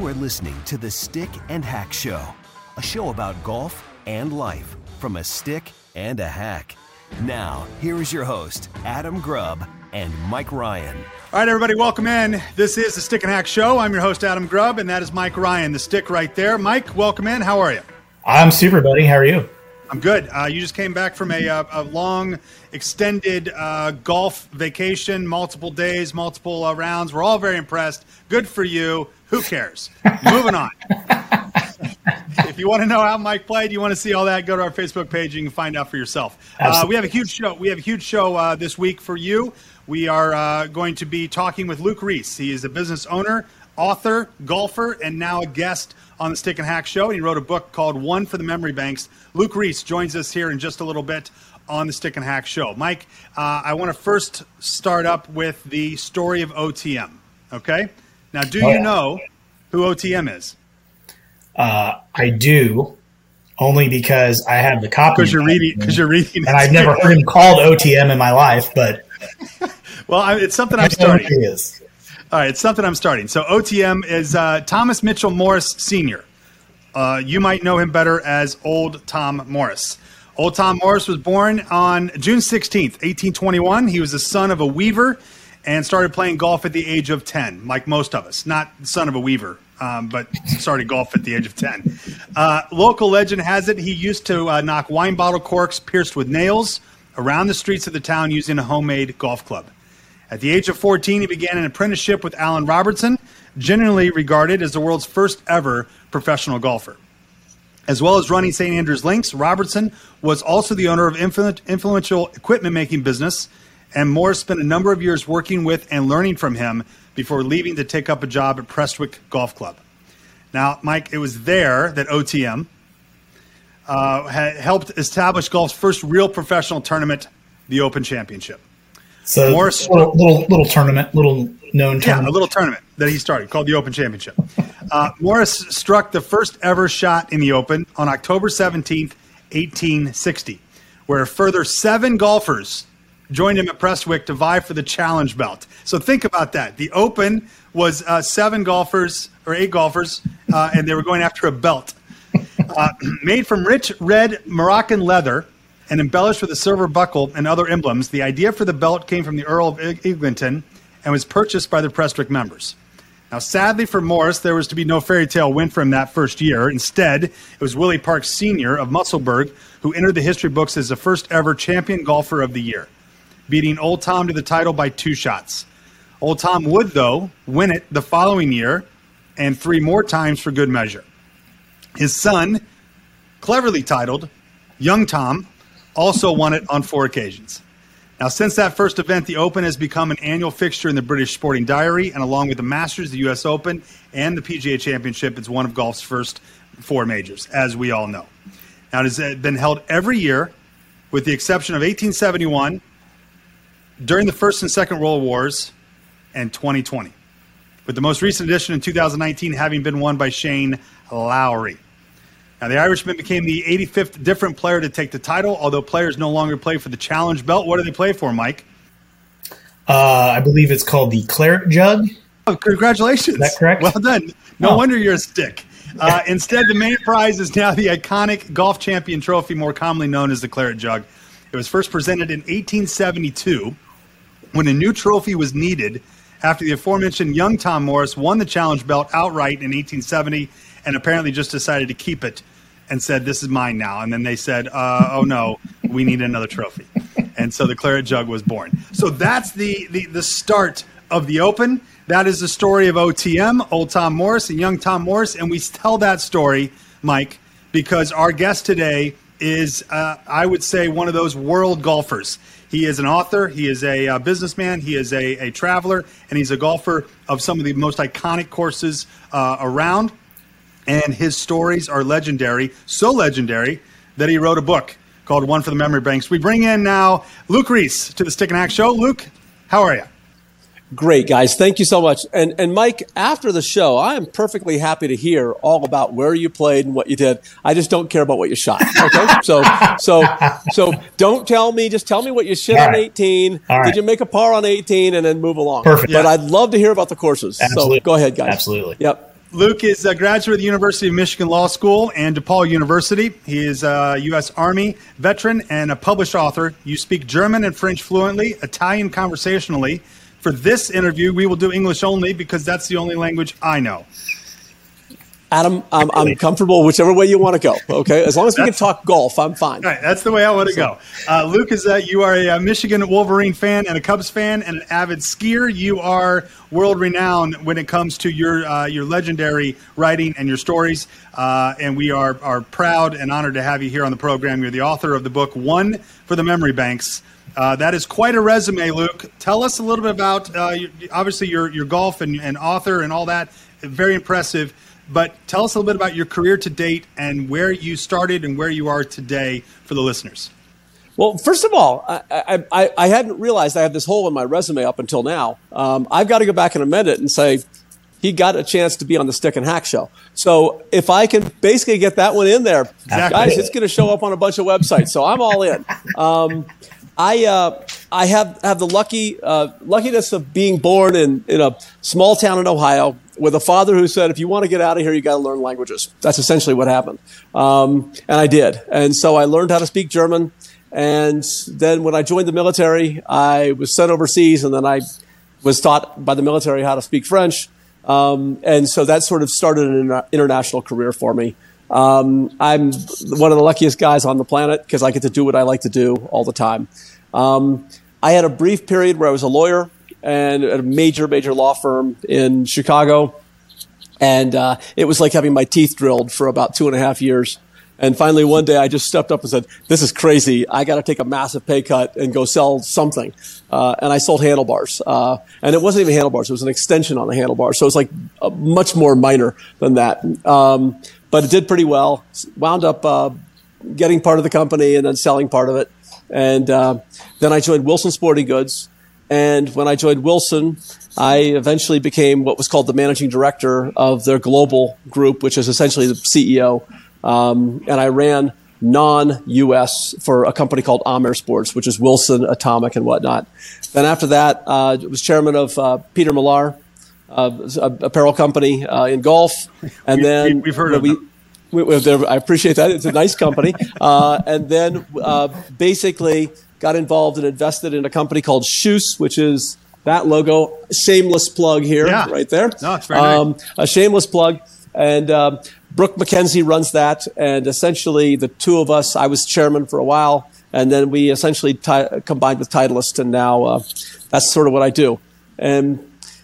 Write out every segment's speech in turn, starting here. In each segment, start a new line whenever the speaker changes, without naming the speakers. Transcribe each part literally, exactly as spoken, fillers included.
are listening to the Stick and Hack Show, a show about golf and life from a stick and a hack. Now, here is your host, Adam Grubb and Mike Ryan.
All right, everybody, welcome in. This is the Stick and Hack Show. I'm your host, Adam Grubb, and that is Mike Ryan, the stick right there. Mike, welcome in. How are you?
I'm super, buddy. How are you?
I'm good. Uh, you just came back from a, a, a long, extended uh, golf vacation, multiple days, multiple uh, rounds. We're all very impressed. Good for you. Who cares? Moving on. If you want to know how Mike played, you want to see all that, go to our Facebook page. You can find out for yourself. Uh, we have a huge show. We have a huge show uh, this week for you. We are uh, going to be talking with Luke Reese. He is a business owner, author, golfer, and now a guest on the Stick and Hack Show. He wrote a book called One for the Memory Banks. Luke Reese joins us here in just a little bit on the Stick and Hack Show. Mike, uh, I want to first start up with the story of O T M. Okay? Now, do
oh,
you
yeah.
know who O T M is?
Uh, I do, only because I have the copy.
Because you're reading. Because you're reading.
And I've never heard him called O T M in my life, but
well, I, it's something I'm starting.
It is.
All right, it's something I'm starting. So O T M is uh, Thomas Mitchell Morris Senior Uh, you might know him better as Old Tom Morris. Old Tom Morris was born on June sixteenth, eighteen twenty-one. He was the son of a weaver and started playing golf at the age of ten, like most of us. Not the son of a weaver, um, but started golf at the age of ten. Uh, local legend has it he used to uh, knock wine bottle corks pierced with nails around the streets of the town using a homemade golf club. At the age of fourteen, he began an apprenticeship with Alan Robertson, generally regarded as the world's first ever professional golfer. As well as running Saint Andrews Links, Robertson was also the owner of influ- influential equipment-making business, and Morris spent a number of years working with and learning from him before leaving to take up a job at Prestwick Golf Club. Now, Mike, it was there that O T M uh, had helped establish golf's first real professional tournament, the Open Championship.
So
Morris,
little, little little tournament, little known tournament.
Yeah, a little tournament that he started called the Open Championship. Uh, Morris struck the first ever shot in the Open on October seventeenth, eighteen sixty, where a further seven golfers joined him at Prestwick to vie for the challenge belt. So think about that. The Open was uh, seven golfers or eight golfers, uh, and they were going after a belt. Uh, made from rich red Moroccan leather and embellished with a silver buckle and other emblems, the idea for the belt came from the Earl of Eglinton and was purchased by the Prestwick members. Now, sadly for Morris, there was to be no fairy tale win for him that first year. Instead, it was Willie Parks Senior of Musselburgh who entered the history books as the first ever champion golfer of the year, beating Old Tom to the title by two shots. Old Tom would, though, win it the following year and three more times for good measure. His son, cleverly titled Young Tom, also won it on four occasions. Now, since that first event, the Open has become an annual fixture in the British Sporting Diary, and along with the Masters, the U S Open, and the P G A Championship, it's one of golf's first four majors, as we all know. Now, it has been held every year, with the exception of eighteen seventy-one, during the First and Second World Wars, and twenty twenty, with the most recent edition in two thousand nineteen having been won by Shane Lowry. Now, the Irishman became the eighty-fifth different player to take the title, although players no longer play for the challenge belt. What do they play for, Mike?
Uh, I believe it's called the Claret Jug.
Oh, congratulations.
Is that correct?
Well done. No
oh.
wonder you're a stick. Uh, instead, the main prize is now the iconic golf champion trophy, more commonly known as the Claret Jug. It was first presented in eighteen seventy-two when a new trophy was needed after the aforementioned young Tom Morris won the challenge belt outright in eighteen seventy and apparently just decided to keep it and said, this is mine now. And then they said, uh, oh, no, we need another trophy. And so the Claret Jug was born. So that's the, the, the start of the Open. That is the story of O T M, Old Tom Morris and young Tom Morris. And we tell that story, Mike, because our guest today is, uh, I would say, one of those world golfers. He is an author, he is a uh, businessman, he is a, a traveler, and he's a golfer of some of the most iconic courses uh, around. And his stories are legendary, so legendary that he wrote a book called One for the Memory Banks. We bring in now Luke Reese to the Stick and Hack Show. Luke, how are you?
Great, guys. Thank you so much. And and Mike, after the show, I am perfectly happy to hear all about where you played and what you did. I just don't care about what you shot. Okay, so so so don't tell me. Just tell me what you shot
all
on
right.
eighteen.
All right.
Did you make a par on eighteen, and then move along?
Perfect.
But
Yeah.
I'd love to hear about the courses.
Absolutely.
So go ahead, guys.
Absolutely.
Yep.
Luke is a graduate of the University of Michigan Law School and DePaul University. He is a U S Army veteran and a published author. You speak German and French fluently, Italian conversationally. For this interview, we will do English only because that's the only language I know.
Adam, I'm, I'm comfortable whichever way you want to go, okay? As long as we can talk golf, I'm fine.
All right, that's the way I want to go. Uh, Luke, is that you are a Michigan Wolverine fan and a Cubs fan and an avid skier. You are world-renowned when it comes to your uh, your legendary writing and your stories, uh, and we are, are proud and honored to have you here on the program. You're the author of the book, One for the Memory Banks. Uh, that is quite a resume, Luke. Tell us a little bit about, uh, your, obviously, your, your golf and, and author and all that. Very impressive. But tell us a little bit about your career to date and where you started and where you are today for the listeners.
Well, first of all, I, I, I hadn't realized I had this hole in my resume up until now. Um, I've got to go back and amend it and say he got a chance to be on the Stick and Hack show. So if I can basically get that one in there, exactly. Guys, it's going to show up on a bunch of websites. So I'm all in. Um, I uh, I have have the lucky uh, luckiness of being born in, in a small town in Ohio with a father who said, if you want to get out of here, you got to learn languages. That's essentially what happened. Um, and I did. And so I learned how to speak German. And then when I joined the military, I was sent overseas, and then I was taught by the military how to speak French. Um, and so that sort of started an international career for me. Um, I'm one of the luckiest guys on the planet because I get to do what I like to do all the time. Um, I had a brief period where I was a lawyer and at a major, major law firm in Chicago. And uh, it was like having my teeth drilled for about two and a half years. And finally, one day, I just stepped up and said, this is crazy. I got to take a massive pay cut and go sell something. Uh, and I sold handlebars. Uh, and it wasn't even handlebars. It was an extension on the handlebars. So it was like uh, much more minor than that. Um, but it did pretty well. Wound up uh, getting part of the company and then selling part of it. And uh, then I joined Wilson Sporting Goods. And when I joined Wilson, I eventually became what was called the managing director of their global group, which is essentially the C E O. Um, and I ran non-U S for a company called Amer Sports, which is Wilson, Atomic, and whatnot. Then after that, uh, I was chairman of uh, Peter Millar, uh, apparel company uh, in golf. And
we,
then
we, we've heard of
we,
them.
We, we, I appreciate that. It's a nice company. Uh, and then uh, basically got involved and invested in a company called Shoes, which is that logo. Shameless plug here,
yeah.
right there.
No, it's very um,
nice. A shameless plug. And um, Brooke McKenzie runs that. And essentially the two of us, I was chairman for a while. And then we essentially t- combined with Titleist. And now uh, that's sort of what I do. And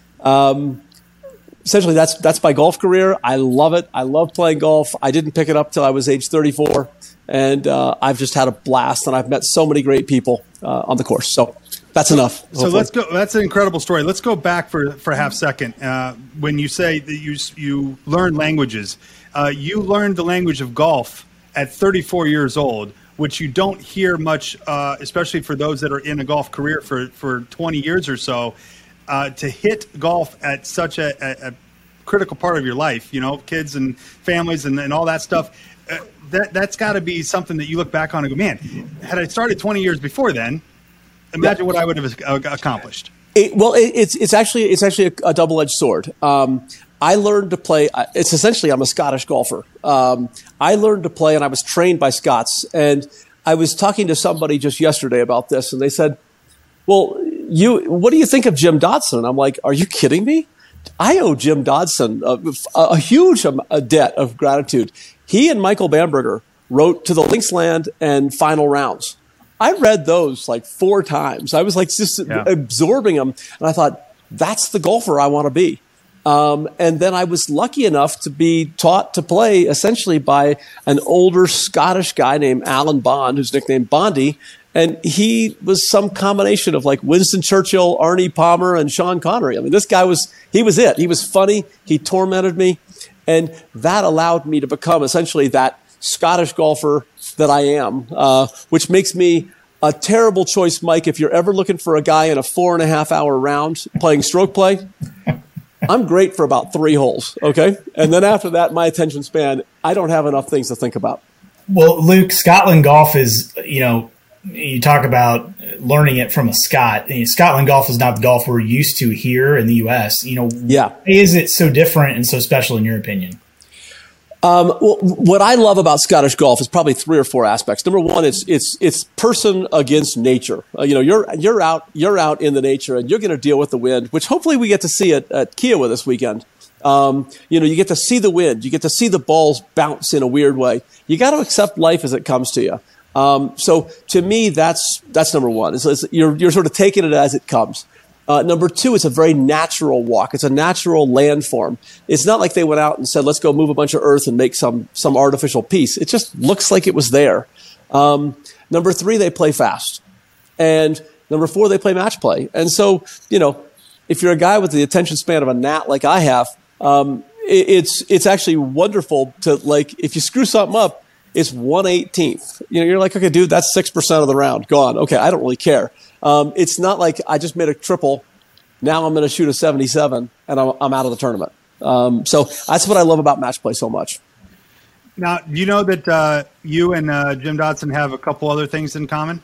um, essentially that's that's my golf career. I love it. I love playing golf. I didn't pick it up till I was age thirty-four. And uh, I've just had a blast, and I've met so many great people uh, on the course. So that's enough.
So
hopefully.
let's go. That's an incredible story. Let's go back for, for a half second. Uh, when you say that you you learn languages, uh, you learned the language of golf at thirty-four years old, which you don't hear much, uh, especially for those that are in a golf career for, for twenty years or so. Uh, to hit golf at such a, a, a critical part of your life, you know, kids and families and, and all that stuff. Uh, that that's got to be something that you look back on and go, man, had I started twenty years before then, imagine yeah. what I would have accomplished.
It, well, it, it's it's actually it's actually a, a double-edged sword. Um, I learned to play. It's essentially I'm a Scottish golfer. Um, I learned to play, and I was trained by Scots. And I was talking to somebody just yesterday about this, and they said, "Well, you, what do you think of Jim Dodson?" And I'm like, "Are you kidding me? I owe Jim Dodson a, a huge a debt of gratitude." He and Michael Bamberger wrote To the Linksland and Final Rounds. I read those like four times. I was like just yeah. absorbing them. And I thought, that's the golfer I want to be. Um, and then I was lucky enough to be taught to play essentially by an older Scottish guy named Alan Bond, who's nicknamed Bondy. And he was some combination of like Winston Churchill, Arnie Palmer, and Sean Connery. I mean, this guy was, he was it. He was funny. He tormented me. And that allowed me to become essentially that Scottish golfer that I am, uh, which makes me a terrible choice, Mike. If you're ever looking for a guy in a four and a half hour round playing stroke play, I'm great for about three holes, okay? And then after that, my attention span, I don't have enough things to think about.
Well, Luke, Scotland golf is, you know, you talk about learning it from a Scot. You know, Scotland golf is not the golf we're used to here in the U S. You know,
yeah.
why is it so different and so special in your opinion?
Um, well, what I love about Scottish golf is probably three or four aspects. Number one, it's it's it's person against nature. Uh, you know, you're you're out you're out in the nature, and you're going to deal with the wind, which hopefully we get to see at, at Kiawah this weekend. Um, you know, you get to see the wind, you get to see the balls bounce in a weird way. You got to accept life as it comes to you. Um, so to me, that's that's number one. It's, it's, you're you're sort of taking it as it comes. Uh, number two, it's a very natural walk. It's a natural landform. It's not like they went out and said, let's go move a bunch of earth and make some some artificial piece. It just looks like it was there. Um, number three, they play fast. And number four, they play match play. And so, you know, if you're a guy with the attention span of a gnat like I have, um, it, it's it's actually wonderful to, like, if you screw something up, it's one eighteenth. You know, you're like, okay, dude, that's six percent of the round. Gone. Okay, I don't really care. Um, it's not like I just made a triple. Now I'm going to shoot a seventy-seven and I'm, I'm out of the tournament. Um, so that's what I love about match play so much.
Now, you know that uh, you and uh, Jim Dotson have a couple other things in common?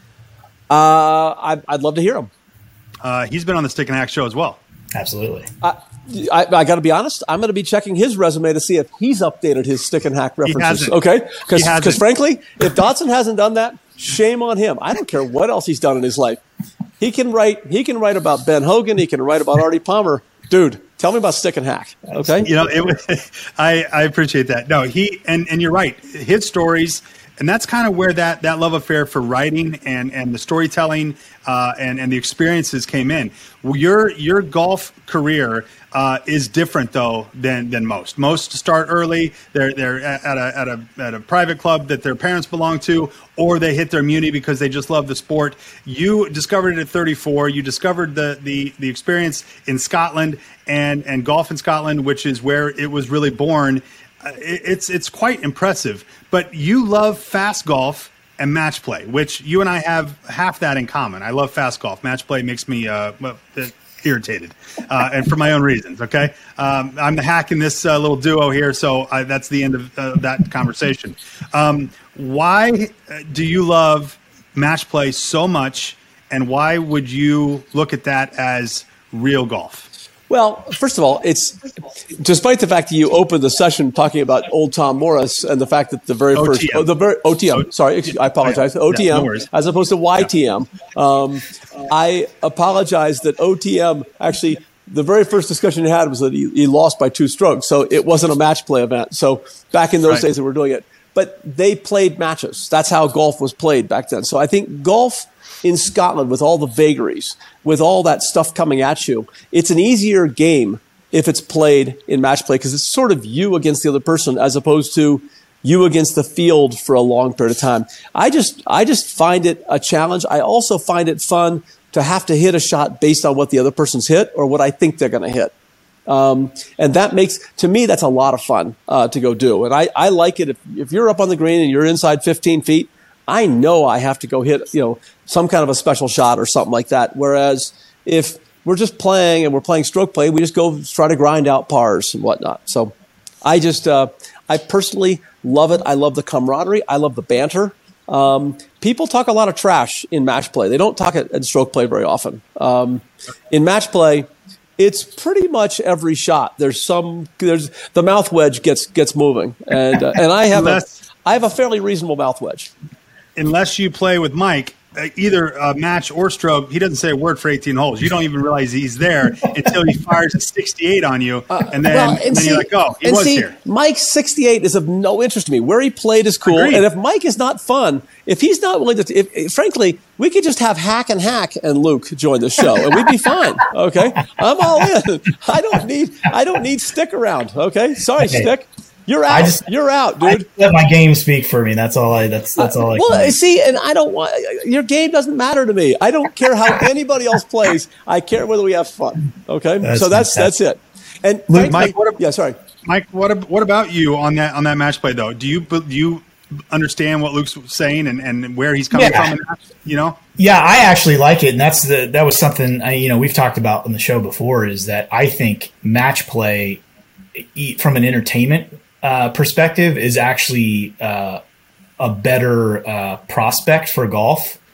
Uh, I, I'd love to hear him.
Uh, he's been on the Stick and Hack show as well.
Absolutely.
I, I, I got to be honest. I'm going to be checking his resume to see if he's updated his Stick and Hack references. Okay, because frankly, if Dotson hasn't done that, shame on him. I don't care what else he's done in his life. He can write. He can write about Ben Hogan. He can write about Artie Palmer. Dude, tell me about Stick and Hack. Okay,
you know, it, I I appreciate that. No, he and and you're right. His stories. And that's kind of where that, that love affair for writing and, and the storytelling uh, and, and the experiences came in. Well, your your golf career uh, is different though than than most. Most start early. They're they're at a at a at a private club that their parents belong to, or they hit their muni because they just love the sport. You discovered it at thirty-four. You discovered the the the experience in Scotland and and golf in Scotland, which is where it was really born. Uh, it, it's it's quite impressive. But you love fast golf and match play, which you and I have half that in common. I love fast golf. Match play makes me uh, well, irritated, uh, and for my own reasons, okay? Um, I'm the hack in this uh, little duo here, so I, that's the end of uh, that conversation. Um, why do you love match play so much, and why would you look at that as real golf?
Well, first of all, it's despite the fact that you opened the session talking about old Tom Morris and the fact that the very
O T M.
first, oh, the very O T M, sorry, excuse, I apologize, O T M
yeah, no
as opposed to Y T M. Um, I apologize that O T M actually, the very first discussion he had was that he, he lost by two strokes, so it wasn't a match play event. So back in those
right.
days that we're doing it, but they played matches. That's how golf was played back then. So I think golf in Scotland, with all the vagaries, with all that stuff coming at you, it's an easier game if it's played in match play because it's sort of you against the other person as opposed to you against the field for a long period of time. I just, I just find it a challenge. I also find it fun to have to hit a shot based on what the other person's hit or what I think they're going to hit. Um, and that makes, to me, that's a lot of fun uh, to go do. And I, I like it if, if you're up on the green and you're inside fifteen feet, I know I have to go hit, you know, some kind of a special shot or something like that. Whereas if we're just playing and we're playing stroke play, we just go try to grind out pars and whatnot. So I just, uh, I personally love it. I love the camaraderie. I love the banter. Um, people talk a lot of trash in match play. They don't talk at, at stroke play very often. Um, in match play, it's pretty much every shot. There's some, there's the mouth wedge gets, gets moving. And, uh, and I have a, I have a fairly reasonable mouth wedge.
Unless you play with Mike, uh, either uh, match or stroke, he doesn't say a word for eighteen holes. You don't even realize he's there until he fires a sixty-eight on you,
uh,
and then,
well, and
and then
see,
you're like, oh, he
and
was
see,
here.
Mike's sixty-eight is of no interest to me. Where he played is cool,
Agreed.
And if Mike is not fun, if he's not willing to, if, if, frankly, we could just have Hack and Hack and Luke join the show, and we'd be fine. Okay, I'm all in. I don't need, I don't need Stick around. Okay, sorry, okay. Stick. You're out. Just, You're out, dude.
I let my game speak for me. That's all I. That's that's all I.
Well,
can
see, and I don't want your game doesn't matter to me. I don't care how anybody else plays. I care whether we have fun. Okay, that's so that's fantastic. That's it. And
Luke,
frankly,
Mike, what,
yeah, sorry,
Mike. What what about you on that on that match play though? Do you do you understand what Luke's saying and, and where he's coming
yeah.
from? And, you know.
Yeah, I actually like it, and that's the that was something I, you know we've talked about on the show before. Is that I think match play from an entertainment Uh, perspective is actually uh, a better uh, prospect for golf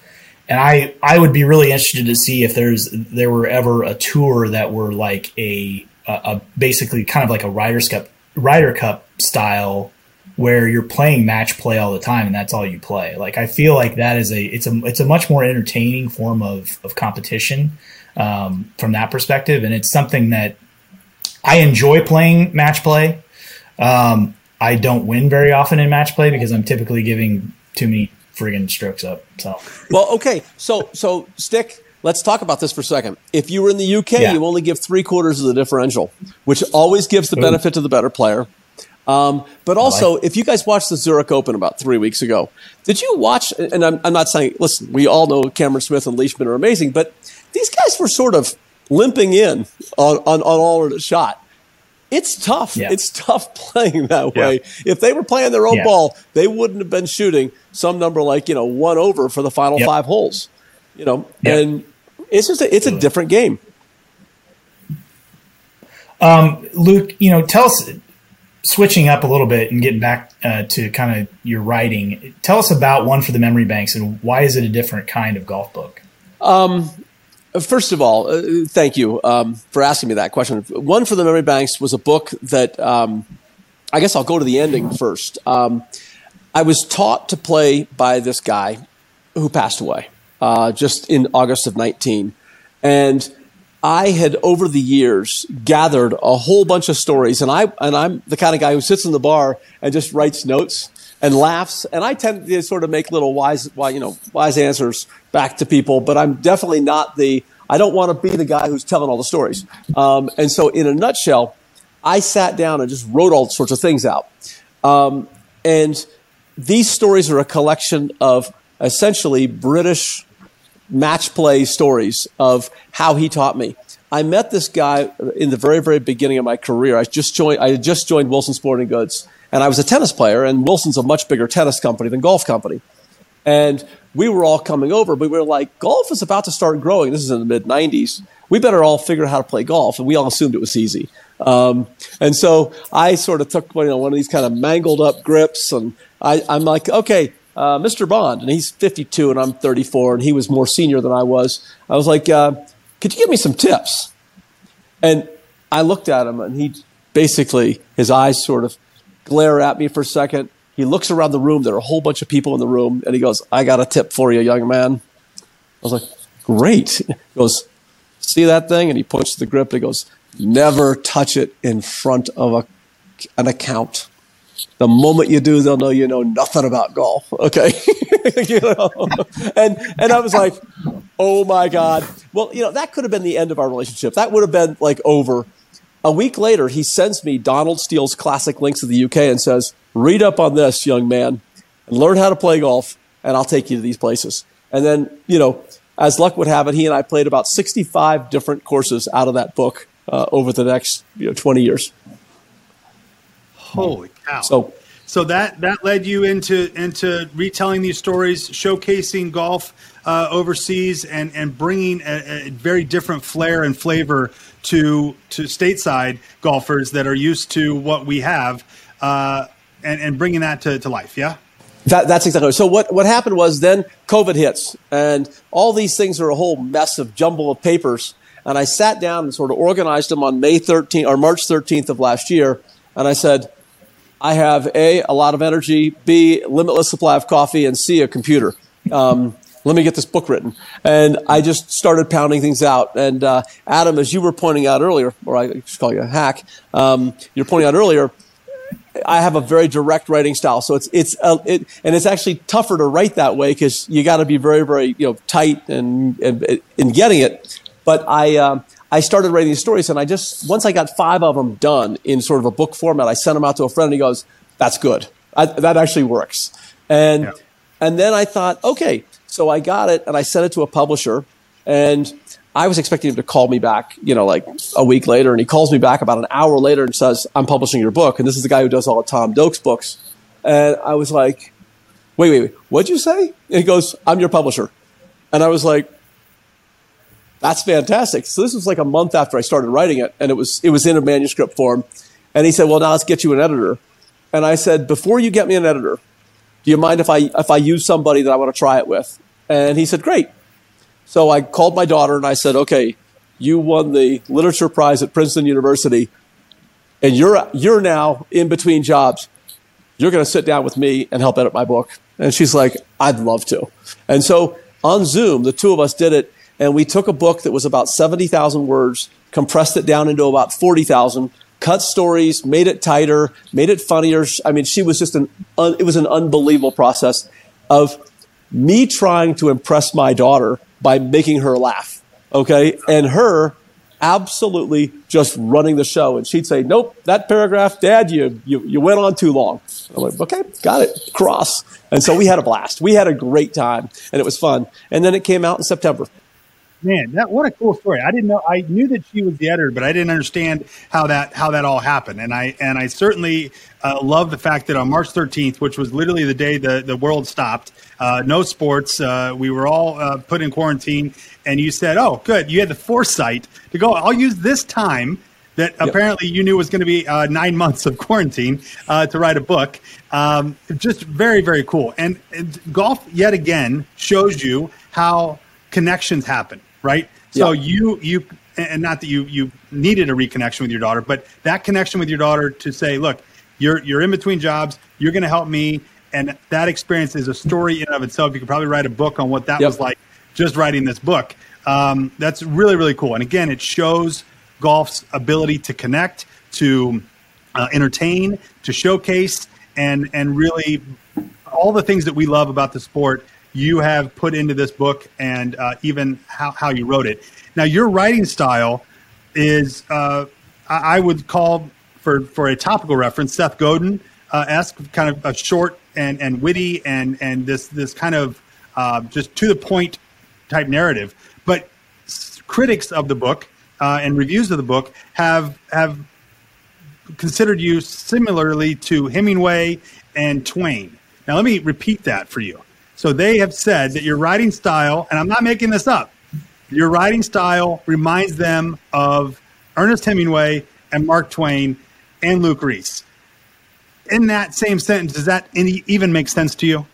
and I, I would be really interested to see if there's there were ever a tour that were like a, a, a basically kind of like a Ryder Cup Ryder Cup style where you're playing match play all the time and that's all you play. Like I feel like that is a it's a it's a much more entertaining form of of competition um, from that perspective, and it's something that I enjoy playing match play. Um, I don't win very often in match play because I'm typically giving too many friggin' strokes up. So
well, okay, so so Stick. Let's talk about this for a second. If you were in the U K, yeah. you only give three quarters of the differential, which always gives the Ooh. benefit to the better player. Um, but also, like if you guys watched the Zurich Open about three weeks ago, did you watch, and I'm, I'm not saying, listen, we all know Cameron Smith and Leishman are amazing, but these guys were sort of limping in on, on, on all of the shot. It's tough. Yeah. It's tough playing that way. Yeah. If they were playing their own yeah. ball, they wouldn't have been shooting some number like, you know, one over for the final yep. five holes, you know, yep. and it's just, a, it's a different game.
Um, Luke, you know, tell us, switching up a little bit and getting back uh, to kind of your writing, tell us about One for the Memory Banks and why is it a different kind of golf book?
Um, first of all, uh, thank you um, for asking me that question. One for the Memory Banks was a book that um, I guess I'll go to the ending first. Um, I was taught to play by this guy who passed away uh, just in August of nineteen. And I had over the years gathered a whole bunch of stories, and I and I'm the kind of guy who sits in the bar and just writes notes and laughs. And I tend to sort of make little wise, you know, wise answers back to people. But I'm definitely not the. I don't want to be the guy who's telling all the stories. Um, and so, in a nutshell, I sat down and just wrote all sorts of things out. Um, and these stories are a collection of essentially British match play stories of how he taught me. I met this guy in the very, very beginning of my career. I just joined, I had just joined Wilson Sporting Goods, and I was a tennis player, and Wilson's a much bigger tennis company than golf company. And we were all coming over, but we were like, golf is about to start growing. This is in the mid nineties. We better all figure out how to play golf. And we all assumed it was easy. Um, and so I sort of took you know, one of these kind of mangled up grips, and I, I'm like, okay, Uh, Mister Bond, and he's fifty-two and I'm thirty-four, and he was more senior than I was. I was like, uh, could you give me some tips? And I looked at him, and he basically, his eyes sort of glare at me for a second. He looks around the room. There are a whole bunch of people in the room, and he goes, I got a tip for you, young man. I was like, great. He goes, see that thing? And he points to the grip, and he goes, never touch it in front of a, an account. The moment you do, they'll know you know nothing about golf. Okay. you know? And and I was like, oh my God. Well, you know, that could have been the end of our relationship. That would have been like over. A week later, he sends me Donald Steele's Classic Links of the U K and says, read up on this, young man, and learn how to play golf, and I'll take you to these places. And then, you know, as luck would have it, he and I played about sixty-five different courses out of that book uh, over the next you know, twenty years.
Holy cow!
So,
so that that led you into into retelling these stories, showcasing golf uh, overseas, and and bringing a, a very different flair and flavor to to stateside golfers that are used to what we have, uh, and and bringing that to, to life. Yeah.
That, that's exactly right. So what, what happened was then COVID hits, and all these things are a whole mess of jumble of papers. And I sat down and sort of organized them on May thirteenth or March thirteenth of last year. And I said, I have A, a lot of energy, B, limitless supply of coffee, and C, a computer. Um, let me get this book written. And I just started pounding things out. And uh, Adam, as you were pointing out earlier, or I just call you a hack, um, you're pointing out earlier, I have a very direct writing style. So it's, it's, uh, it, and it's actually tougher to write that way because you got to be very, very, you know, tight and, and, in getting it. But I, um, I started writing these stories, and I just, once I got five of them done in sort of a book format, I sent them out to a friend, and he goes, that's good. I, that actually works. And, yeah. and then I thought, okay, so I got it, and I sent it to a publisher, and I was expecting him to call me back, you know, like a week later, and he calls me back about an hour later and says, I'm publishing your book. And this is the guy who does all the Tom Doakes books. And I was like, wait, wait, wait, what'd you say? And he goes, I'm your publisher. And I was like, that's fantastic. So this was like a month after I started writing it, and it was it was in a manuscript form. And he said, well, now let's get you an editor. And I said, before you get me an editor, do you mind if I if I use somebody that I want to try it with? And he said, great. So I called my daughter and I said, okay, you won the literature prize at Princeton University, and you're you're now in between jobs. You're going to sit down with me and help edit my book. And she's like, I'd love to. And so on Zoom, the two of us did it, and we took a book that was about seventy thousand words, compressed it down into about forty thousand, cut stories, made it tighter, made it funnier. I mean, she was just an, un, it was an unbelievable process of me trying to impress my daughter by making her laugh. Okay. And her absolutely just running the show. And she'd say, nope, that paragraph, Dad, you, you, you went on too long. I'm like, okay, got it. Cross. And so we had a blast. We had a great time and it was fun. And then it came out in September.
Man, that what a cool story! I didn't know. I knew that she was the editor, but I didn't understand how that how that all happened. And I and I certainly uh, love the fact that on March thirteenth, which was literally the day the, the world stopped, uh, no sports, uh, we were all uh, put in quarantine, and you said, "Oh, good, you had the foresight to go. I'll use this time that yep. apparently you knew was going to be uh, nine months of quarantine uh, to write a book." Um, just very very cool. And, and golf yet again shows you how connections happen. Right. So yeah. you you and not that you you needed a reconnection with your daughter, but that connection with your daughter to say, look, you're you're in between jobs. You're going to help me. And that experience is a story in and of itself. You could probably write a book on what that yep. was like just writing this book. Um, that's really, really cool. And again, it shows golf's ability to connect, to uh, entertain, to showcase, and and really all the things that we love about the sport you have put into this book, and uh, even how, how you wrote it. Now, your writing style is, uh, I would call, for, for a topical reference, Seth Godin-esque, uh, kind of a short and, and witty and, and this this kind of uh, just to-the-point type narrative. But s- critics of the book uh, and reviews of the book have have considered you similarly to Hemingway and Twain. Now, let me repeat that for you. So they have said that your writing style, and I'm not making this up, your writing style reminds them of Ernest Hemingway and Mark Twain and Luke Reese. In that same sentence, does that any, even make sense to you?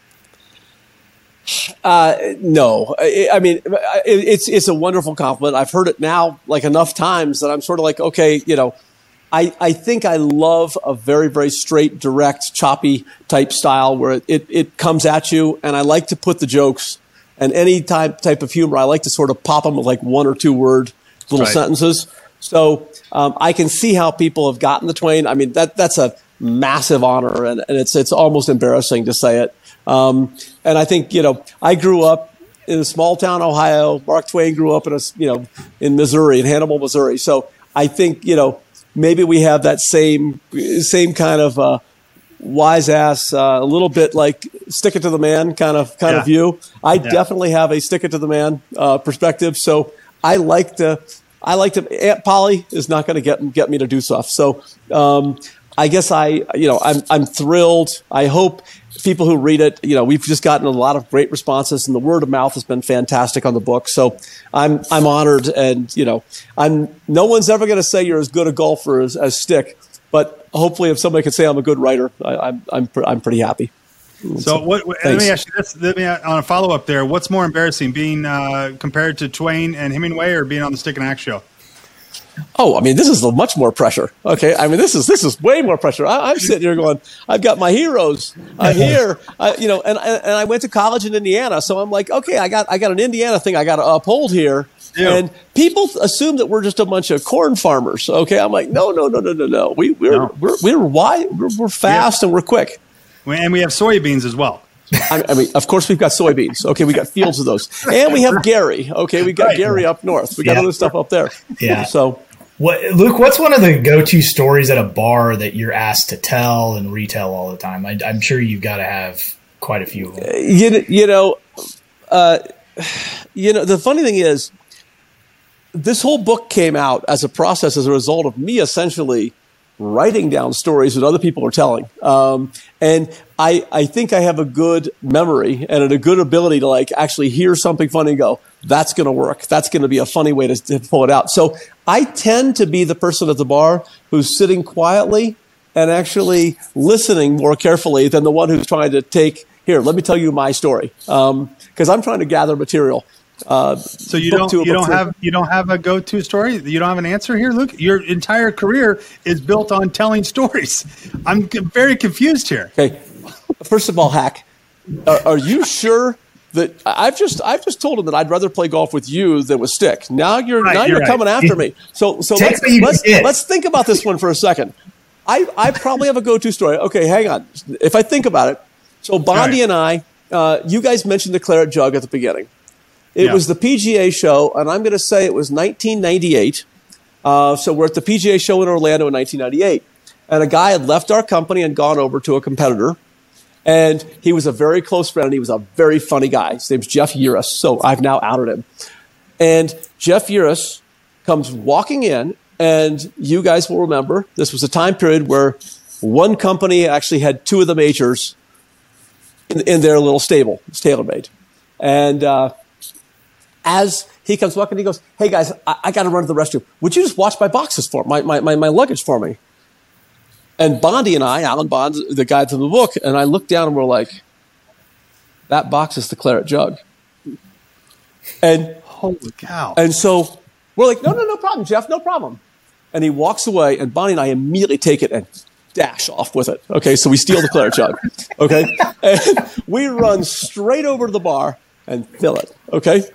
Uh, no. I, I mean, it, it's it's a wonderful compliment. I've heard it now like enough times that I'm sort of like, okay, you know, I, I think I love a very, very straight, direct, choppy type style where it, it, it comes at you. And I like to put the jokes and any type type of humor, I like to sort of pop them with like one or two word little right. sentences. So um, I can see how people have gotten the Twain. I mean, that that's a massive honor, and, and it's it's almost embarrassing to say it. Um, and I think, you know, I grew up in a small town, Ohio. Mark Twain grew up in a, you know, in Missouri, in Hannibal, Missouri. So I think, you know, maybe we have that same same kind of uh, wise ass, uh, a little bit like stick it to the man kind of kind yeah. of view. I yeah. definitely have a stick it to the man uh, perspective. So I like to, I like to. Aunt Polly is not going to get get me to do stuff. So um, I guess I, you know, I'm I'm thrilled. I hope people who read it, you know, we've just gotten a lot of great responses, and the word of mouth has been fantastic on the book. So I'm I'm honored, and you know, I'm no one's ever going to say you're as good a golfer as, as Stick, but hopefully, if somebody could say I'm a good writer, I, I'm I'm I'm pretty happy.
So, so what? what let me ask you this. Let me on a follow up there. What's more embarrassing, being uh, compared to Twain and Hemingway, or being on the Stick and Hack show?
Oh, I mean, this is much more pressure. Okay, I mean, this is this is way more pressure. I, I'm sitting here going, I've got my heroes. I'm here, I, you know, and and I went to college in Indiana, so I'm like, okay, I got I got an Indiana thing I got to uphold here. Yeah. And people assume that we're just a bunch of corn farmers. Okay, I'm like, no, no, no, no, no, no. We we're no. we're we're wide, we're, we're fast, yeah. and we're quick.
And we have soybeans as well.
I, I mean, of course, we've got soybeans. Okay, we got fields of those, and we have Gary. Okay, we got right. Gary up north. We got yeah. other stuff up there. Yeah. So,
what, Luke? What's one of the go-to stories at a bar that you're asked to tell and retell all the time? I, I'm sure you've got to have quite a few of them.
You, you know, uh, you know. The funny thing is, this whole book came out as a process as a result of me essentially writing down stories that other people are telling. Um, and I, I think I have a good memory and a good ability to like actually hear something funny and go, that's going to work. That's going to be a funny way to, to pull it out. So I tend to be the person at the bar who's sitting quietly and actually listening more carefully than the one who's trying to take, here, let me tell you my story. Um, cause I'm trying to gather material. Uh,
so you don't you don't three. have you don't have a go-to story? You don't have an answer here, Luke? Your entire career is built on telling stories. I'm very confused here.
Okay, first of all, Hack, are, are you sure that I've just I've just told him that I'd rather play golf with you than with Stick? Now you're right, now you're, you're right. coming after me. So so let's let's, let's think about this one for a second. I I probably have a go-to story. Okay, hang on. If I think about it, so Bondi right. and I, uh, you guys mentioned the Claret Jug at the beginning. It yeah. was the P G A show, and I'm going to say it was nineteen ninety-eight. Uh, so we're at the P G A show in Orlando in nineteen ninety-eight. And a guy had left our company and gone over to a competitor. And he was a very close friend, and he was a very funny guy. His name's Jeff Uris, so I've now outed him. And Jeff Uris comes walking in, and you guys will remember, this was a time period where one company actually had two of the majors in, in their little stable. It's TaylorMade. And uh, as he comes walking, he goes, "Hey guys, I, I got to run to the restroom. Would you just watch my boxes for my, my, my, my luggage for me?" And Bondi and I, Alan Bond, the guy from the book, and I looked down and we're like, "That box is the Claret Jug." And
holy cow!
And so we're like, "No, no, no problem, Jeff, no problem." And he walks away, and Bondi and I immediately take it and dash off with it. Okay, so we steal the Claret Jug. Okay, and we run straight over to the bar and fill it. Okay.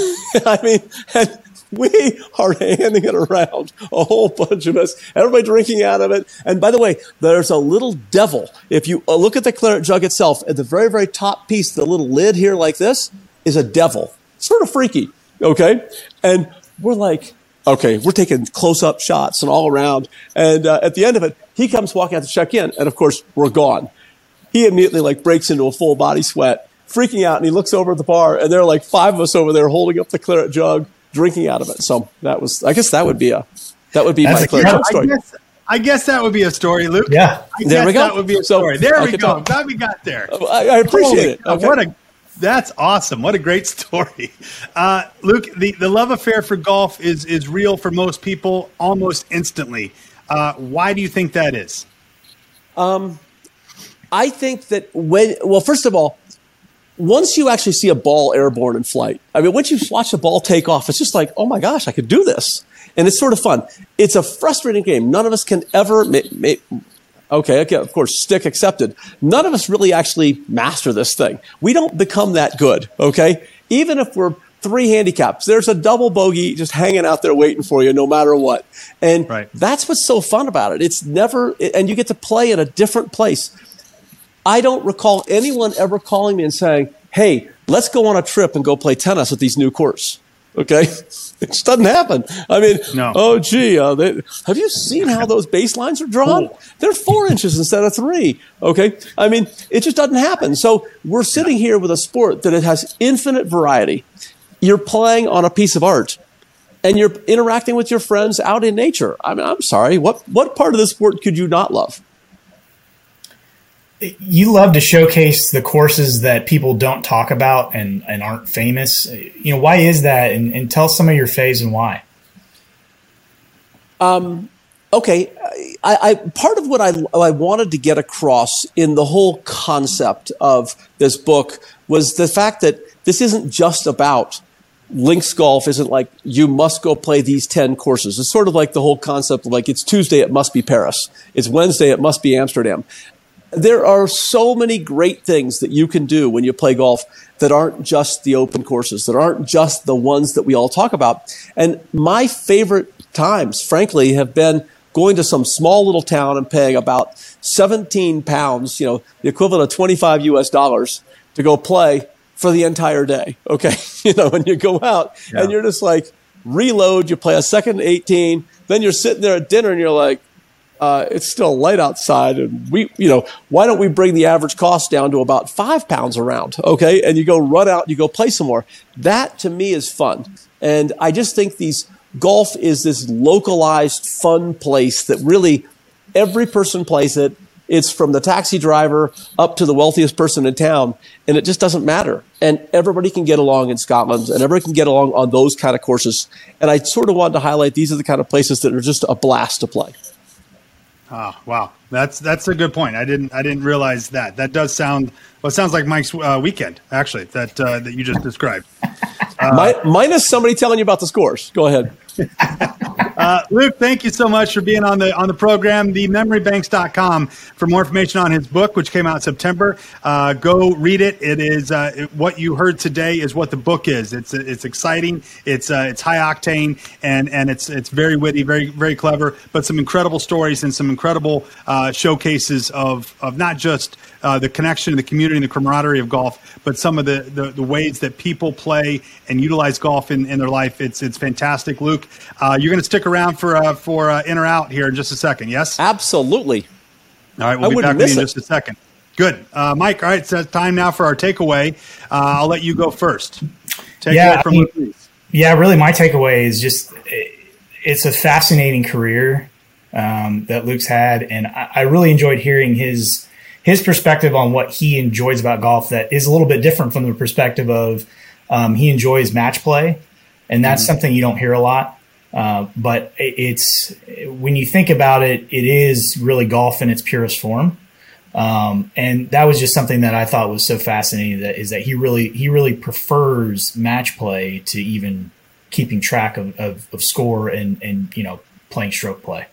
I mean, and we are handing it around, a whole bunch of us, everybody drinking out of it. And by the way, there's a little devil. If you look at the Claret Jug itself, at the very, very top piece, the little lid here like this is a devil. Sort of freaky, okay? And we're like, okay, we're taking close-up shots and all around. And uh, at the end of it, he comes walking out to check in, and of course, we're gone. He immediately like breaks into a full body sweat, freaking out, and he looks over at the bar, and there are like five of us over there holding up the Claret Jug, drinking out of it. So that was, I guess that would be a, that would be That's my Claret Jug story.
I guess, I guess that would be a story, Luke.
Yeah.
I
there we go.
That would be a story. So, there we go.
Talk.
Glad we got there.
I, I appreciate
Holy,
it. Okay.
What a, that's awesome. What a great story. Uh, Luke, the, the love affair for golf is, is real for most people almost instantly. Uh, why do you think that is?
Um, I think that when, well, first of all, once you actually see a ball airborne in flight, I mean, once you watch the ball take off, it's just like, oh my gosh, I could do this. And it's sort of fun. It's a frustrating game. None of us can ever, ma- ma- okay, okay, of course, Stick accepted. None of us really actually master this thing. We don't become that good, okay? Even if we're three handicaps, there's a double bogey just hanging out there waiting for you no matter what. And
right.
that's what's so fun about it. It's never, and you get to play in a different place. I don't recall anyone ever calling me and saying, "Hey, let's go on a trip and go play tennis at these new courts." Okay? It just doesn't happen. I mean,
no.
oh, gee, uh, they, have you seen how those baselines are drawn? Cool. They're four inches instead of three. Okay? I mean, it just doesn't happen. So we're sitting here with a sport that it has infinite variety. You're playing on a piece of art, and you're interacting with your friends out in nature. I mean, I'm sorry. What, what part of this sport could you not love?
You love to showcase the courses that people don't talk about and, and aren't famous. You know, why is that? And, and tell some of your faves and why.
Um, okay. I, I, part of what I, I wanted to get across in the whole concept of this book was the fact that this isn't just about links golf. Isn't like you must go play these ten courses. It's sort of like the whole concept of like it's Tuesday, it must be Paris. It's Wednesday, it must be Amsterdam. There are so many great things that you can do when you play golf that aren't just the open courses, that aren't just the ones that we all talk about. And my favorite times, frankly, have been going to some small little town and paying about seventeen pounds, you know, the equivalent of twenty-five U S dollars to go play for the entire day. Okay. You know, when you go out yeah. and you're just like reload, you play a second eighteen, then you're sitting there at dinner and you're like, Uh, it's still light outside, and we, you know, why don't we bring the average cost down to about five pounds a round, okay? And you go run out, you go play some more. That to me is fun, and I just think these golf is this localized, fun place that really every person plays it. It's from the taxi driver up to the wealthiest person in town, and it just doesn't matter. And everybody can get along in Scotland, and everybody can get along on those kind of courses. And I sort of wanted to highlight these are the kind of places that are just a blast to play.
Oh, wow. That's that's a good point. I didn't I didn't realize that. That does sound well. It sounds like Mike's uh, weekend, actually, that uh, that you just described. Uh,
Uh, Mi- minus somebody telling you about the scores. Go ahead.
uh, Luke, thank you so much for being on the on the program. The memory banks dot com for more information on his book, which came out in September. Uh, go read it. It is uh, it, what you heard today is what the book is. It's it's exciting. It's uh, it's high octane and and it's it's very witty, very very clever, but some incredible stories and some incredible uh, showcases of of not just uh, the connection, the community, and the camaraderie of golf, but some of the, the, the ways that people play and utilize golf in, in their life. It's it's fantastic, Luke. Uh, you're going to stick around for uh, for uh, in or out here in just a second, yes?
Absolutely.
All right, we'll
I
be back with you in
it.
just a second. Good. Uh, Mike, all right, so it's time now for our takeaway. Uh, I'll let you go first. Takeaway
yeah,
from
I mean,
Luke, please.
Yeah, really my takeaway is just it's a fascinating career um, that Luke's had, and I, I really enjoyed hearing his his perspective on what he enjoys about golf that is a little bit different from the perspective of um, he enjoys match play, and that's mm-hmm. something you don't hear a lot. Uh, but it, it's when you think about it, it is really golf in its purest form. Um, and that was just something that I thought was so fascinating, that is that he really, he really prefers match play to even keeping track of, of, of score and, and, you know, playing stroke play.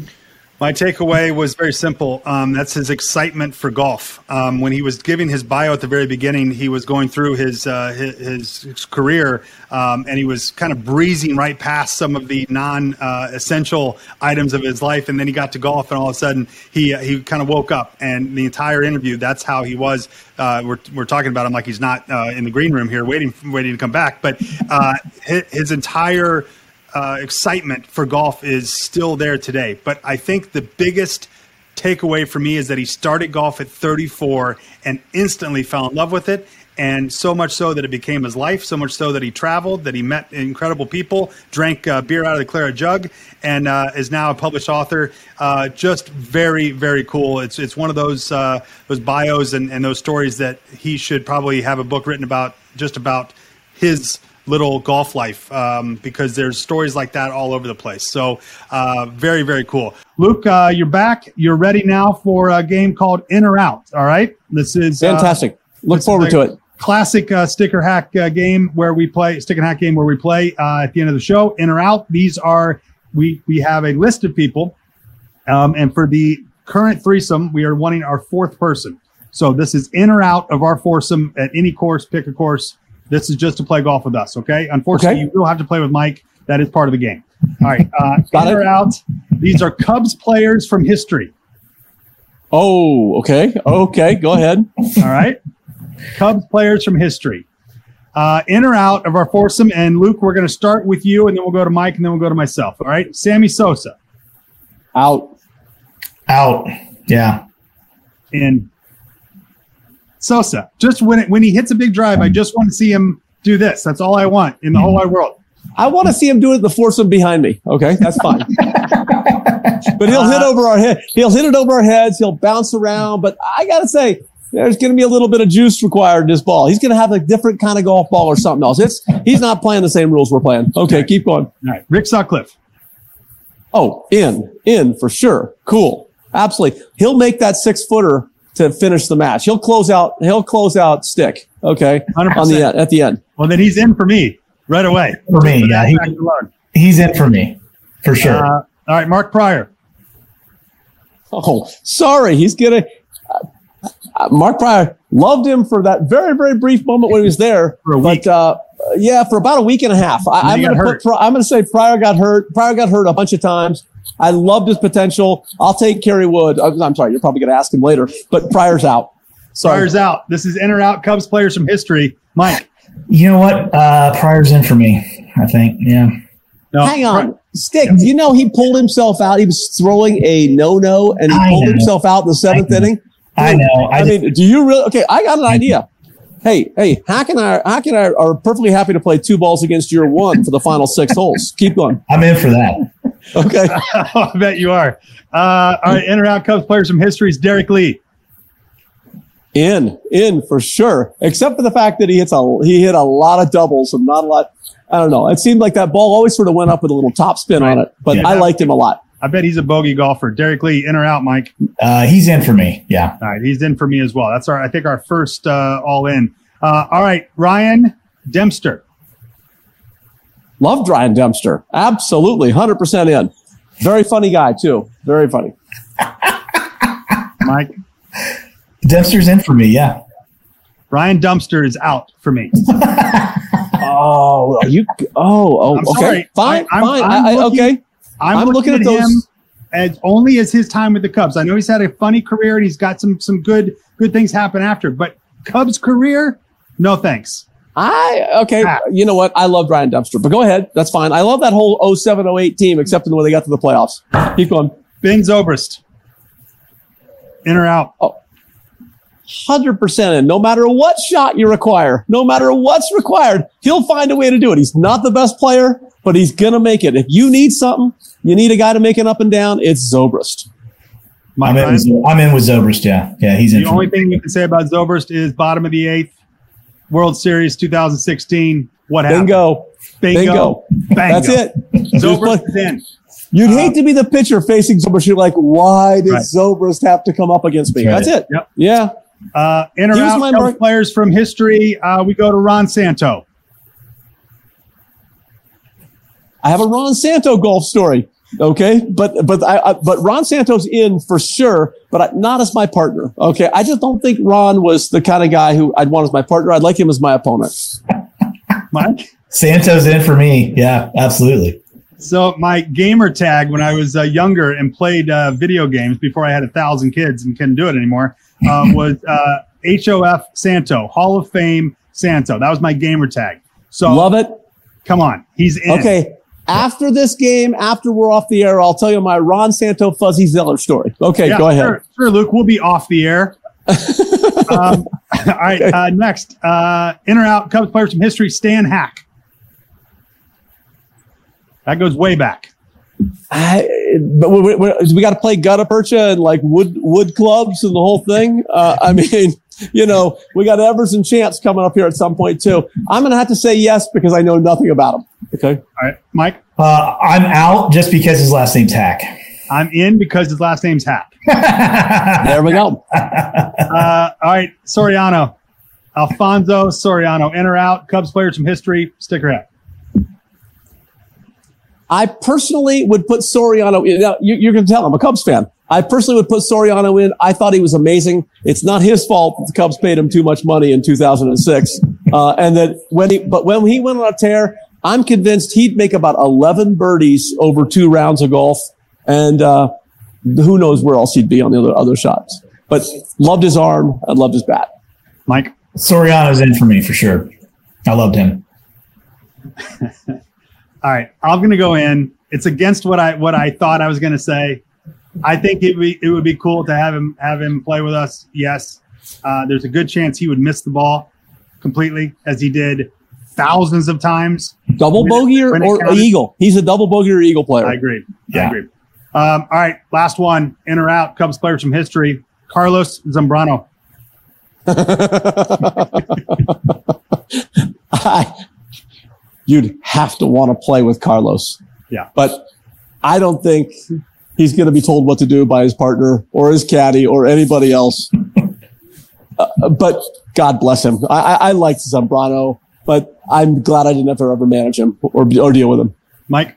My takeaway was very simple. Um, that's his excitement for golf. Um, when he was giving his bio at the very beginning, he was going through his uh, his, his career, um, and he was kind of breezing right past some of the non-essential uh, items of his life. And then he got to golf, and all of a sudden he uh, he kind of woke up. And the entire interview, that's how he was. Uh, we're we're talking about him like he's not uh, in the green room here, waiting waiting to come back. But uh, his, his entire Uh, excitement for golf is still there today. But I think the biggest takeaway for me is that he started golf at thirty-four and instantly fell in love with it. And so much so that it became his life, so much so that he traveled, that he met incredible people, drank uh, beer out of the Clara jug, and uh, is now a published author. Uh, just very, very cool. It's it's one of those uh, those bios and, and those stories that he should probably have a book written about, just about his little golf life, um, because there's stories like that all over the place. So uh, very, very cool. Luke, uh, you're back. You're ready now for a game called In or Out. All right. This is
fantastic. Uh, Look forward to it.
Classic uh, sticker hack uh, game where we play stick and hack game where we play uh, at the end of the show. In or out. These are we we have a list of people, um, and for the current threesome, we are wanting our fourth person. So this is in or out of our foursome at any course. Pick a course. This is just to play golf with us, okay? Unfortunately, okay. You will have to play with Mike. That is part of the game. All right, uh, in or out. These are Cubs players from history.
Oh, okay. Okay, go ahead.
All right. Cubs players from history. Uh, in or out of our foursome. And, Luke, we're going to start with you, and then we'll go to Mike, and then we'll go to myself. All right? Sammy Sosa.
Out.
Out. Yeah.
In. Sosa, just when it, when he hits a big drive, I just want to see him do this. That's all I want in the whole wide world.
I want to see him do it the foursome behind me. Okay, that's fine. But he'll uh, hit over our head. He'll hit it over our heads. He'll bounce around. But I got to say, there's going to be a little bit of juice required in this ball. He's going to have a different kind of golf ball or something else. It's he's not playing the same rules we're playing. Okay, right. Keep going.
All right, Rick Sutcliffe.
Oh, in, in for sure. Cool, absolutely. He'll make that six footer to finish the match. He'll close out. He'll close out stick. Okay, one hundred percent. On the end, at the end.
Well, then he's in for me right away.
For me, yeah, he, he's in for me for sure. Uh,
all right, Mark Pryor.
Oh, sorry, he's gonna. Uh, uh, Mark Pryor, loved him for that very very brief moment when he was there.
For a week.
But uh, yeah, for about a week and a half. I, I'm gonna put. I'm gonna say Pryor got hurt. Pryor got hurt a bunch of times. I loved his potential. I'll take Kerry Wood. I'm sorry, you're probably going to ask him later, but Pryor's out. Sorry.
Pryor's out. This is in or out Cubs players from history. Mike.
You know what? Uh, Pryor's in for me, I think. Yeah.
No, Hang on. Stick, do you know he pulled himself out? He was throwing a no-no, and he I pulled know. himself out in the seventh
I
inning.
I know.
I, I mean, just, do you really? Okay, I got an idea. Hey, hey, Hack and I, Hack and I are perfectly happy to play two balls against your one for the final six holes. Keep going.
I'm in for that.
Okay.
I bet you are. Uh, all right, in or out Cubs players from history is Derek Lee.
In, in for sure. Except for the fact that he hits a he hit a lot of doubles and not a lot. I don't know. It seemed like that ball always sort of went up with a little top spin right. on it. But yeah, I liked him a lot.
I bet he's a bogey golfer. Derek Lee, in or out, Mike?
Uh, he's in for me. Yeah.
All right, he's in for me as well. That's our I think our first uh, all in. Uh, all right, Ryan Dempster.
Love Ryan Dempster. Absolutely. one hundred percent in. Very funny guy, too. Very funny.
Mike?
Dempster's in for me, yeah.
Ryan Dempster is out for me.
Oh, are you? Oh, oh,
I'm
okay.
sorry.
Fine,
I, I'm,
fine.
I'm
I,
looking,
okay.
I'm,
I'm
looking,
looking
at,
at
him
those-
as only as his time with the Cubs. I know he's had a funny career and he's got some some good good things happen after, but Cubs career, no thanks.
I okay.
Ah.
You know what? I love Ryan Dempster, but go ahead. That's fine. I love that whole oh seven oh eight team, except when they got to the playoffs. Keep going.
Ben Zobrist, in or out?
one hundred percent in. No matter what shot you require, no matter what's required, he'll find a way to do it. He's not the best player, but he's going to make it. If you need something, you need a guy to make it up and down, it's Zobrist.
My
I'm in, with, I'm in with Zobrist, yeah. Yeah, he's in
The
for
only
me.
thing you can say about Zobrist is bottom of the eighth, World Series two thousand sixteen. What happened?
Bingo.
Bingo.
Bingo.
Bango.
That's it.
Zobrist is in.
You'd
Uh,
hate to be the pitcher facing Zobrist. You're like, why did
Right.
Zobrist have to come up against me?
That's
That's
right.
it.
Yep.
Yeah.
Uh, in or
He was
out,
my
Cubs
mark-
players from history. Uh, we go to Ron Santo.
I have a Ron Santo golf story. Okay. But, but I, I but Ron Santo's in for sure, but I, not as my partner. Okay. I just don't think Ron was the kind of guy who I'd want as my partner. I'd like him as my opponent.
Mike?
Santo's in for me. Yeah, absolutely.
So my gamer tag when I was uh, younger and played uh, video games before I had a thousand kids and couldn't do it anymore uh, was uh, H O F Santo, Hall of Fame Santo. That was my gamer tag. So
Love it.
come on, he's in.
Okay. After this game, after we're off the air, I'll tell you my Ron Santo Fuzzy Zeller story. Okay,
Yeah,
go ahead.
Sure, sure, Luke. We'll be off the air. um, all right. Uh, next, uh, in or out, Cubs players from history. Stan Hack. That goes way back.
I, but we, we, we got to play gutta percha and like wood wood clubs and the whole thing. Uh, I mean, you know, we got Evers and Chance coming up here at some point too. I'm going to have to say yes because I know nothing about them. Okay.
All right, Mike.
Uh, I'm out just because his last name's Hack.
I'm in because his last name's Hack.
There we go.
Uh, all right, Soriano. Alfonso Soriano, in or out, Cubs players from history, stick or hat.
I personally would put Soriano in. Now, you, you're going to tell I'm a Cubs fan. I personally would put Soriano in. I thought he was amazing. It's not his fault that the Cubs paid him too much money in two thousand six. Uh, and that when he, but when he went on a tear, I'm convinced he'd make about eleven birdies over two rounds of golf. And, uh, who knows where else he'd be on the other, other shots, but loved his arm. I loved his bat.
Mike.
Soriano's in for me for sure. I loved him.
All right, I'm going to go in. It's against what I what I thought I was going to say. I think it be, it would be cool to have him have him play with us. Yes, uh, there's a good chance he would miss the ball completely, as he did thousands of times.
Double
When it-
bogey or,
when it
or
counted.
Eagle. He's a double bogey or Eagle player.
I agree.
Yeah.
I agree. Um, all right, last one. In or out, Cubs players from history. Carlos Zambrano.
I, you'd have to want to play with Carlos.
Yeah.
But I don't think he's going to be told what to do by his partner or his caddy or anybody else. uh, but God bless him. I, I, I liked Zambrano, but I'm glad I didn't have to ever manage him or, or deal with him.
Mike,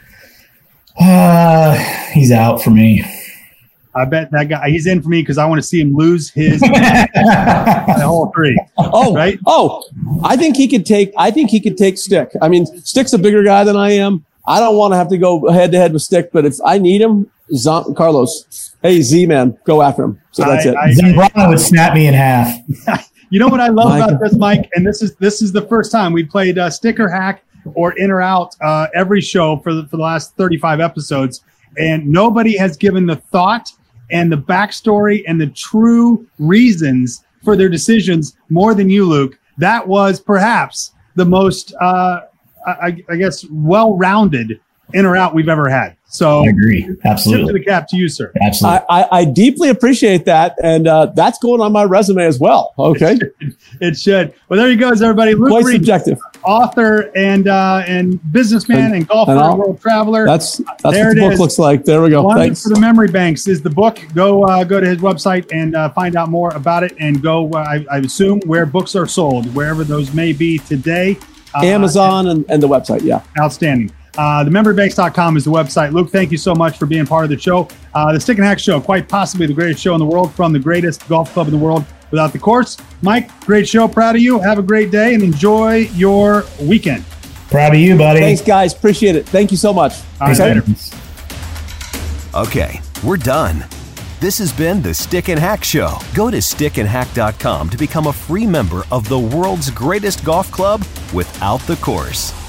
Uh, he's out for me.
I bet that guy, he's in for me because I want to see him lose his the whole three.
Oh,
Right?
Oh, I think he could take, I think he could take Stick. I mean, Stick's a bigger guy than I am. I don't want to have to go head to head with Stick, but if I need him, Z- Carlos, hey, Z man, go after him. So that's
I-
it.
I-
Zambrano would snap me in half.
You know what I love
Mike.
about this, Mike? And this is this is the first time we played uh, sticker hack or in or out uh, every show for the, for the last thirty-five episodes, and nobody has given the thought and the backstory and the true reasons for their decisions more than you, Luke. That was perhaps the most, uh, I, I guess, well-rounded in or out we've ever had. So,
I agree.
tip to
Absolutely.
the cap to you, sir.
Absolutely.
I, I, I deeply appreciate that, and uh, that's going on my resume as well. Okay,
It should. Well, there you go, everybody. Luke
quite
Reed,
subjective.
author and uh, and businessman and,
And-
golfer
and
and
I'll-
world traveler.
That's that's
There
what the
it
book
is.
looks like. There we go.
One
Thanks.
for the memory banks is the book. Go uh, go to his website and uh, find out more about it, and go. Uh, I, I assume where books are sold, wherever those may be today.
Amazon and, and the website, yeah.
Outstanding. Uh, the memory banks dot com is the website. Luke, thank you so much for being part of the show. Uh, the Stick and Hack Show, quite possibly the greatest show in the world from the greatest golf club in the world without the course. Mike, great show. Proud of you. Have a great day and enjoy your weekend.
Proud of you, buddy.
Thanks, guys. Appreciate it. Thank you so much.
All right, later.
Okay, we're done. This has been the Stick and Hack Show. Go to stick and hack dot com to become a free member of the world's greatest golf club without the course.